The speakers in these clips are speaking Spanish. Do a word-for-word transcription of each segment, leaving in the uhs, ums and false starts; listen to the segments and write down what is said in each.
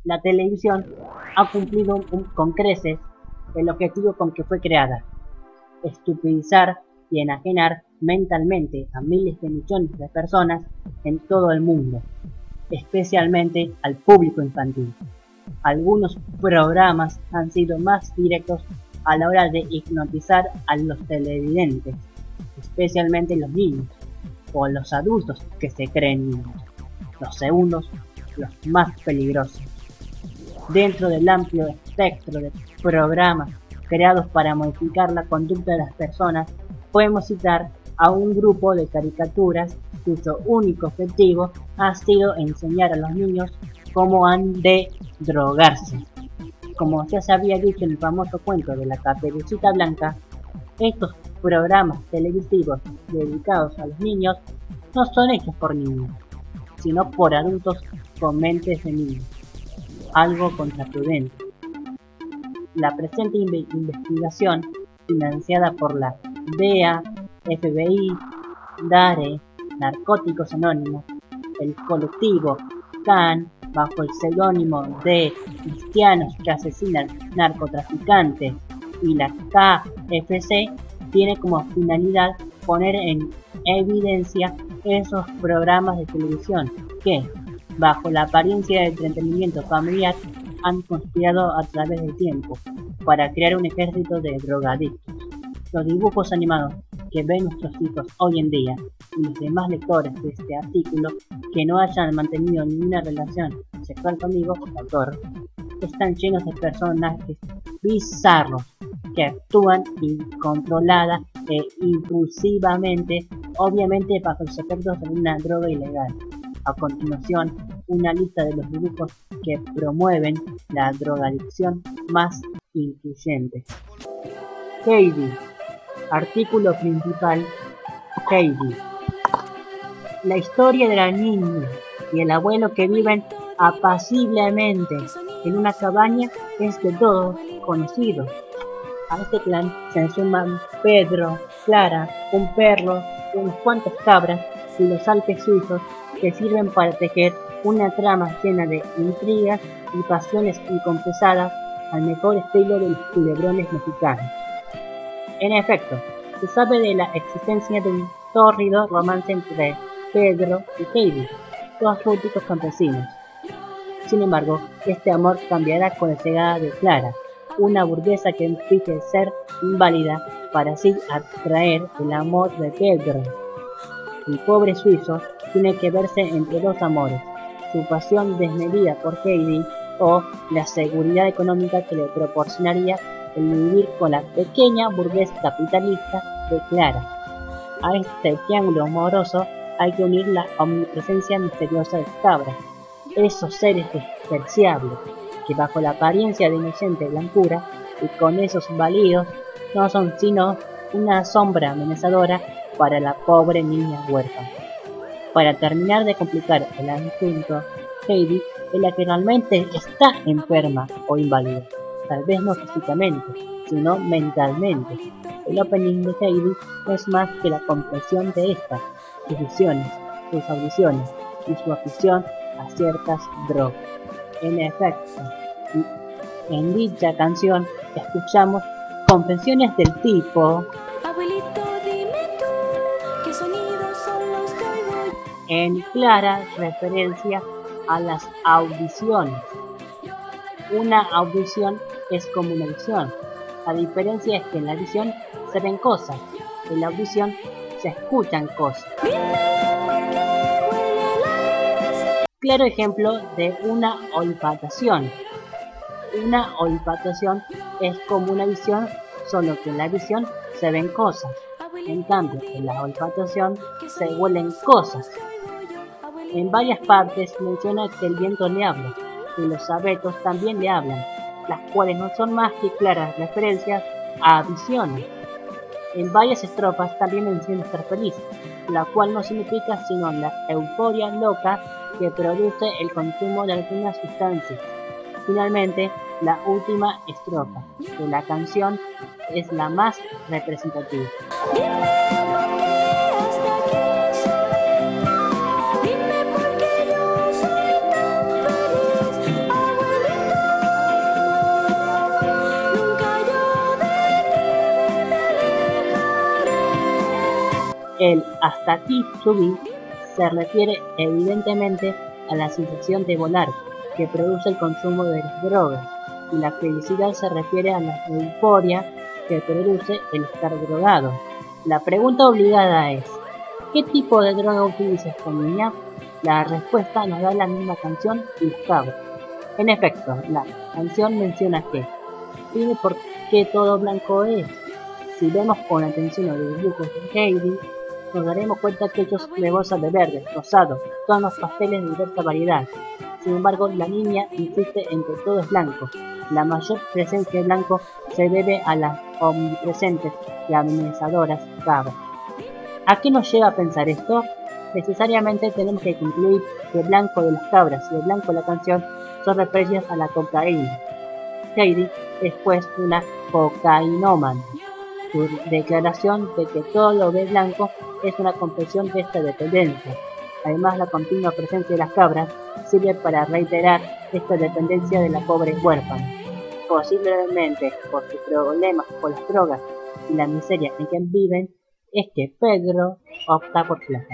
La televisión ha cumplido un- con creces el objetivo con que fue creada: estupidizar y enajenar mentalmente a miles de millones de personas en todo el mundo, especialmente al público infantil. Algunos programas han sido más directos a la hora de hipnotizar a los televidentes, especialmente los niños o los adultos que se creen niños. Los segundos, los más peligrosos. Dentro del amplio espectro de programas creados para modificar la conducta de las personas, podemos citar a un grupo de caricaturas cuyo único objetivo ha sido enseñar a los niños cómo han de drogarse. Como ya se había dicho en el famoso cuento de la Caperucita Blanca, estos programas televisivos dedicados a los niños no son hechos por niños, sino por adultos con mentes de niños, algo contraprudente. La presente inve- investigación, financiada por la D E A, F B I, DARE, Narcóticos Anónimos, el colectivo C A N, bajo el seudónimo de Cristianos que Asesinan Narcotraficantes, y la K F C, tiene como finalidad poner en evidencia esos programas de televisión que, bajo la apariencia de entretenimiento familiar, han conspirado a través del tiempo para crear un ejército de drogadictos. Los dibujos animados que ven nuestros hijos hoy en día y los demás lectores de este artículo que no hayan mantenido ninguna relación sexual conmigo, autor, están llenos de personajes bizarros que actúan incontrolada e impulsivamente, obviamente bajo los efectos de una droga ilegal. A continuación, una lista de los dibujos que promueven la drogadicción más influyente. Heidi. Artículo principal. Heidi. La historia de la niña y el abuelo que viven apaciblemente en una cabaña es de todos conocido. A este clan se suman Pedro, Clara, un perro, unas cuantas cabras y los Alpes suizos, que sirven para tejer una trama llena de intrigas y pasiones inconfesadas al mejor estilo de los culebrones mexicanos. En efecto, se sabe de la existencia de un tórrido romance entre Pedro y Heidi, dos rústicos campesinos. Sin embargo, este amor cambiará con la llegada de Clara, una burguesa que finge ser inválida para así atraer el amor de Pedro. El pobre suizo tiene que verse entre dos amores: su pasión desmedida por Heidi o la seguridad económica que le proporcionaría el vivir con la pequeña burguesa capitalista de Clara. A este triángulo amoroso hay que unir la omnipresencia misteriosa de cabras, esos seres despreciables que bajo la apariencia de inocente blancura y con esos válidos no son sino una sombra amenazadora para la pobre niña huérfana. Para terminar de complicar el asunto, Heidi es la que realmente está enferma o inválida, tal vez no físicamente, sino mentalmente. El opening de Heidi no es más que la confesión de esta, sus visiones, sus audiciones y su afición a ciertas drogas. En efecto, en dicha canción escuchamos confesiones del tipo: Abuelito, dime tú, ¿qué sonidos son los que oigo? En clara referencia a las audiciones. Una audición es como una visión. La diferencia es que en la visión se ven cosas, en la audición se escuchan cosas. Claro ejemplo de una olfatación. Una olfatación es como una visión, solo que en la visión se ven cosas. En cambio, en la olfatación se huelen cosas. En varias partes menciona que el viento le habla, y los abetos también le hablan, las cuales no son más que claras referencias a visiones. En varias estrofas también menciona estar feliz, la cual no significa sino la euforia loca que produce el consumo de algunas sustancias. Finalmente, la última estrofa de la canción es la más representativa. El hasta aquí subí se refiere evidentemente a la sensación de volar que produce el consumo de las drogas, y la felicidad se refiere a la euforia que produce el estar drogado. La pregunta obligada es: ¿qué tipo de droga utiliza esta niña? La respuesta nos da la misma canción y los cabros. En efecto, la canción menciona que dime por qué todo blanco es. Si vemos con atención los dibujos de Heidi, nos daremos cuenta que ellos rebosan de verde, rosado, tonos pasteles de diversa variedad. Sin embargo, la niña insiste en que todo es blanco. La mayor presencia de blanco se debe a las omnipresentes y amenazadoras cabras. ¿A qué nos lleva a pensar esto? Necesariamente tenemos que concluir que el blanco de las cabras y el blanco de la canción son referencias a la cocaína. Heidi es pues una cocainómana. Su declaración de que todo lo ve blanco es una confesión de esta dependencia. Además, la continua presencia de las cabras sirve para reiterar esta dependencia de la pobre huérfana. Posiblemente por sus problemas con las drogas y la miseria en que viven, es que Pedro opta por plata.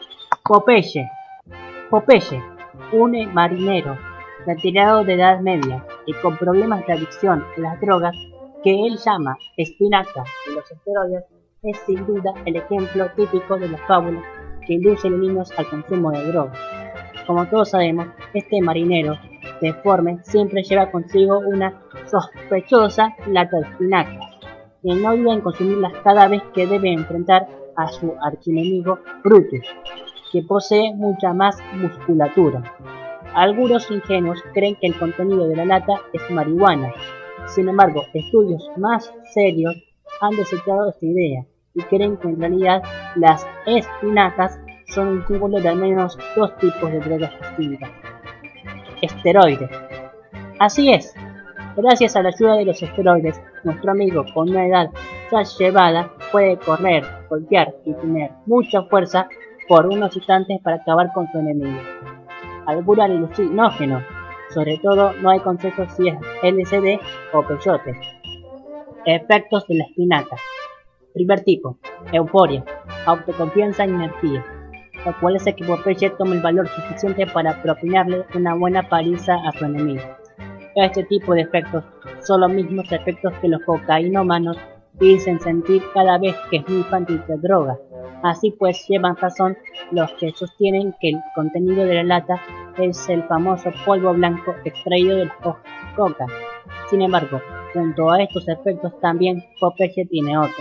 Popeye. Popeye, un marinero retirado de edad media y con problemas de adicción a las drogas que él llama espinaca y los esteroides, es sin duda el ejemplo típico de las fábulas que inducen a los niños al consumo de drogas. Como todos sabemos, este marinero deforme siempre lleva consigo una sospechosa lata de espinacas, y no duda en consumirlas cada vez que debe enfrentar a su archienemigo Brutus, que posee mucha más musculatura. Algunos ingenuos creen que el contenido de la lata es marihuana. Sin embargo, estudios más serios han desechado esta idea y creen que en realidad las espinacas son un símbolo de al menos dos tipos de drogas distintas. Esteroides. Así es, gracias a la ayuda de los esteroides, nuestro amigo con una edad ya llevada puede correr, golpear y tener mucha fuerza por unos instantes para acabar con su enemigo. Algún alucinógeno, sobre todo no hay consenso si es L S D o peyote. Efectos de la espinaca. Primer tipo, euforia, autoconfianza y energía, lo cual hace que Popeye tome el valor suficiente para propinarle una buena paliza a su enemigo. Este tipo de efectos son los mismos efectos que los cocainómanos dicen sentir cada vez que es muy fan de droga. Así pues, llevan razón los que sostienen que el contenido de la lata es el famoso polvo blanco extraído de las hojas de coca. Sin embargo, junto a estos efectos también Popeye tiene otros.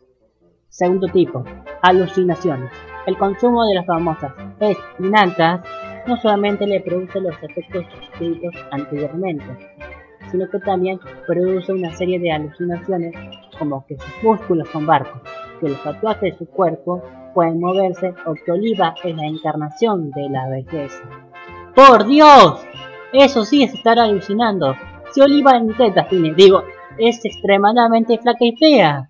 Segundo tipo, alucinaciones. El consumo de las famosas espinacas no solamente le produce los efectos descritos anteriormente, sino que también produce una serie de alucinaciones como que sus músculos son barcos, que los tatuajes de su cuerpo pueden moverse o que Oliva es la encarnación de la belleza. ¡Por Dios! Eso sí es estar alucinando. Si Oliva en tetas tiene, digo, es extremadamente flaca y fea.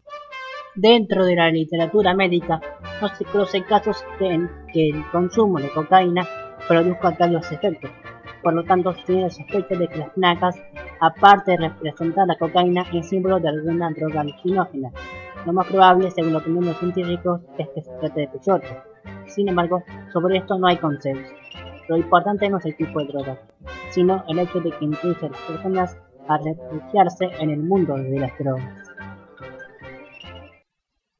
Dentro de la literatura médica no se conocen casos en que el consumo de cocaína produzca tales efectos. Por lo tanto, se tiene la sospecha de que las espinacas, aparte de representar la cocaína, es símbolo de alguna droga alucinógena. Lo más probable, según la opinión de los científicos, es que se trate de peyote. Sin embargo, sobre esto no hay consenso. Lo importante no es el tipo de droga, sino el hecho de que induce a las personas a refugiarse en el mundo de las drogas.